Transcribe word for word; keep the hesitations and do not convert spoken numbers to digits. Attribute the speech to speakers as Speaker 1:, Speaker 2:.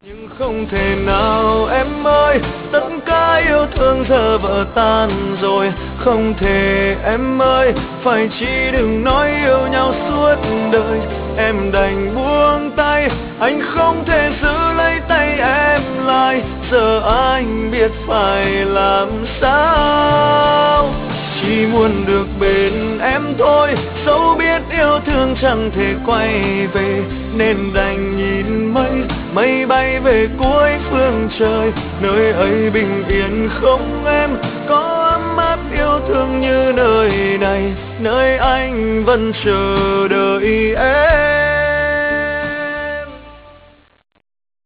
Speaker 1: Nhưng không thể nào em ơi, tất cả yêu thương giờ vỡ tan rồi. Không thể em ơi, phải chỉ đừng nói yêu nhau suốt đời. Em đành buông tay, anh không thể giữ lấy tay em lại. Giờ anh biết phải làm sao. Chỉ muốn được bên em thôi, dẫu biết yêu thương chẳng thể quay về. Nên đành nhìn mây, mây bay về cuối phương trời. Nơi ấy bình yên không em, có ấm áp yêu thương như nơi này. Nơi anh vẫn chờ đợi em.